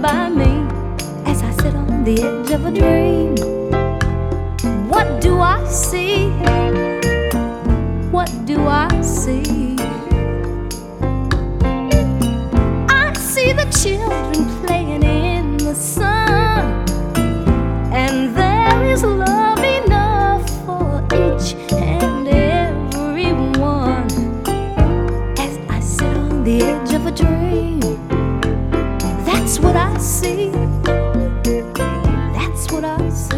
by me as I sit on the edge of a dream. What do I see? What do I see? I see the children playing in the sun, and there is love enough for each and every one. As I sit on the edge of a dream, that's what I see. That's what I see.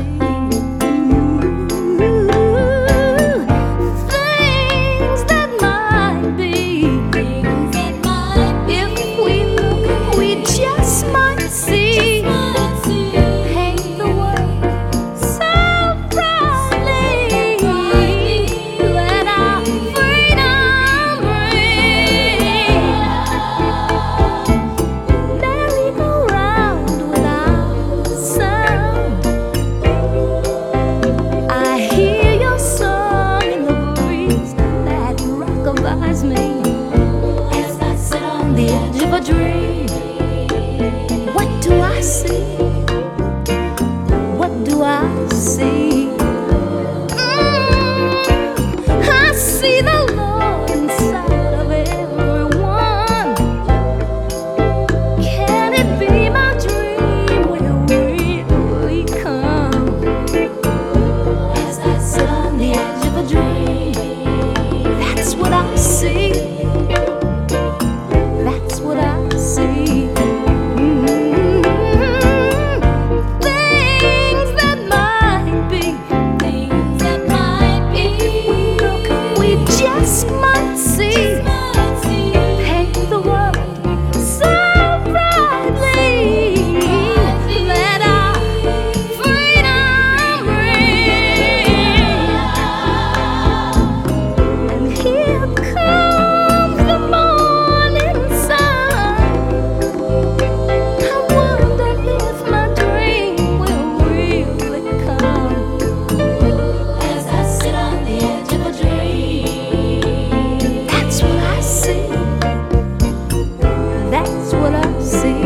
Me as I sit on the edge of a dream. What do I see? What do I see? I see the Lord inside of everyone. Can it be my dream will really come? As I sit on the edge of a dream, that's what I see. That's what I see. Things that might be, things that might be. We just might see. Paint the world so brightly. Let our freedom ring. And here comes the morning sun. I wonder if my dream will really come. As I sit on the edge of a dream, that's what I see. That's what I see.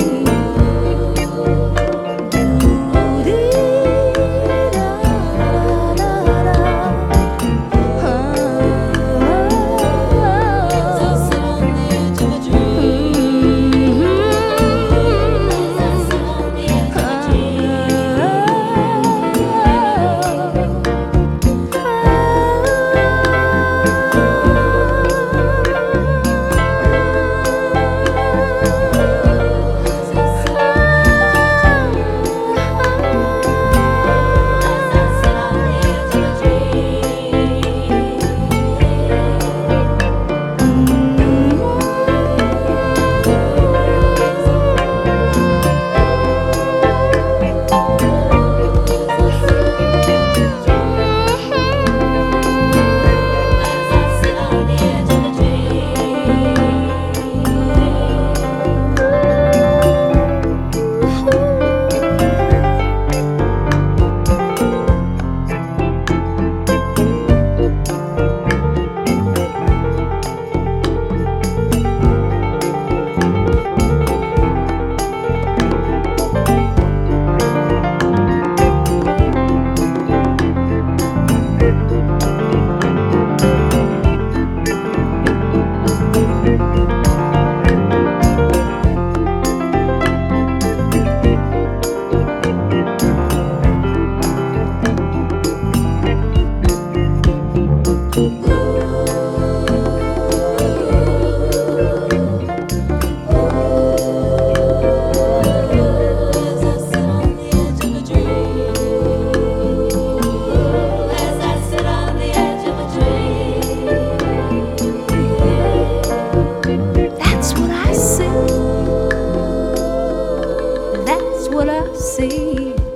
That's what I see.